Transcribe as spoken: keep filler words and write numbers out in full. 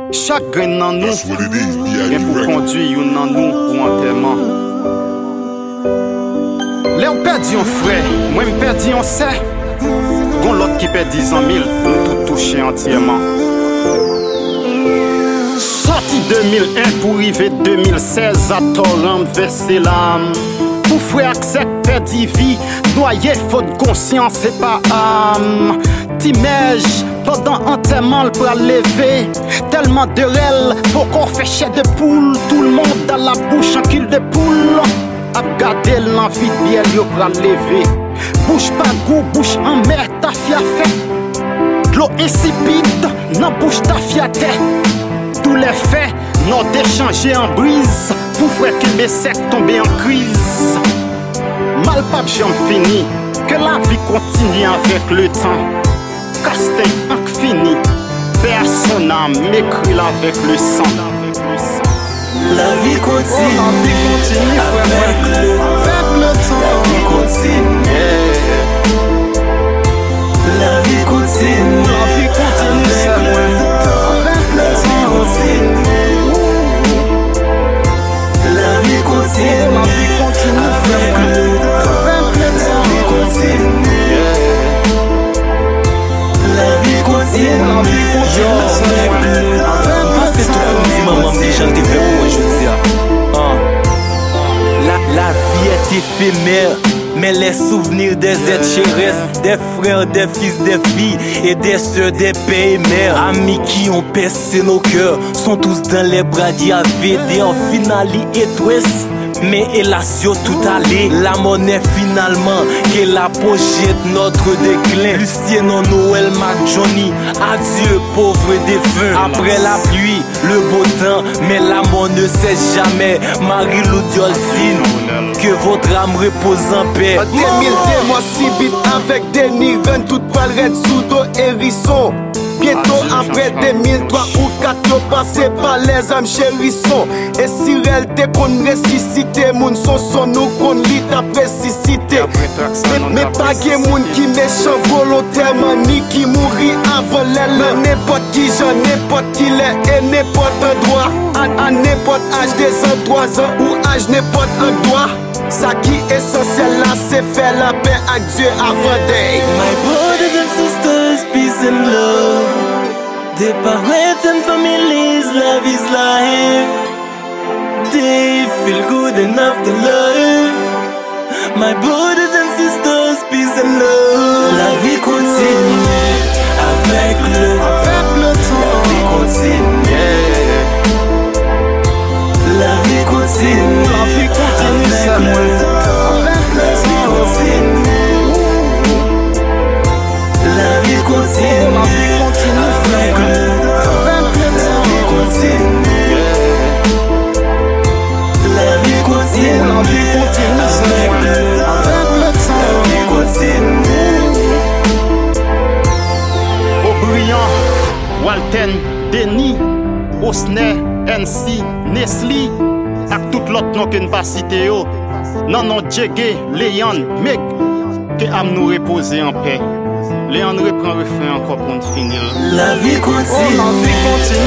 Chaque grain dans nous, vient pour conduire une dans nous pour enterrement. Là on perdit un frère, moi me perdit un sait. Gon l'autre qui perd dix mille, nous tout touché entièrement. Sorti deux mille un pour arriver deux mille seize à torrent verser l'âme. Pour frère accepte perdu vie, noyé faute conscience et pas âme. Timège pendant enterrement le bras levé. Tellement de rel, pour qu'on fait chien de poule. Tout le monde dans la bouche en kill de poule. A garder l'envie de bière yo bras levé. Bouche pas goût, bouche en mer, ta fia fait. L'eau insipide, nan bouche ta fia tête. Tous les faits, non d'échanger en brise. Pour frère que mes secs tombent en crise. Mal pas j'en fini, que la vie continue avec le temps. Casting en fini, personne n'a m'écrit avec le sang. La vie continue, oh, la vie continue avec, le, avec le temps. La vie continue, la vie continue, la vie continue avec le temps. La vie continue, la vie continue, la vie continue avec le temps. La vie continue, la vie continue, la vie continue avec le temps. C'est tout comme si maman me dit j'en t'ai fait pour aujourd'hui. La, la vie est éphémère, mais les souvenirs des êtres chers restent. Des frères, des fils, des filles et des sœurs, des pères et mères. Amis qui ont percé nos cœurs sont tous dans les bras d'Yahvé. Des en finale et ouest. Mais hélas yo tout allé, la monnaie finalement qui l'apogée de notre déclin. Lucien non Noël Mac Johnny, adieu pauvre défunt. Après la pluie, le beau temps, mais l'amour ne cesse jamais. Marie-Lou Diolzine, que votre âme repose en paix. En deux mille deux, moi si vite avec des nirènes, tout balle red sous dos hérisson. Bientôt après deux mille trois ou quatre, yo passé par les âmes chérissons. Et si réel te qu'on ressuscité, moun son son nous qu'on lit après suscité. Mais pas que moun qui méchant volontairement ni qui mourit avant l'aile. N'importe qui j'en n'importe qui l'est et n'importe endroit. À n'importe âge des cent trois ans ou âge n'importe endroit. Ça qui est essentiel là, c'est faire la paix avec Dieu avant day. My brothers and sisters, peace and love. Their parents and families, love is life. They feel good enough to love. My brothers and sisters, peace and love. La vie continue avec le, avec le temps. La vie continue. La vie continue, la vie continue avec le temps. La vie continue, la vie continue, la vie continue avec le temps. La vie continue, la vie continue, la vie continue avec le temps. La vie continue. O'Brien, Walton, Denis, Osner, N C, Nestlé, ak tout l'autre nom que nous pas cité yo. Non non Djegé, Léon, Meg, que âme nous reposer en paix. Léon reprend refrain encore pour nous finir. La vie continue, oh, la vie continue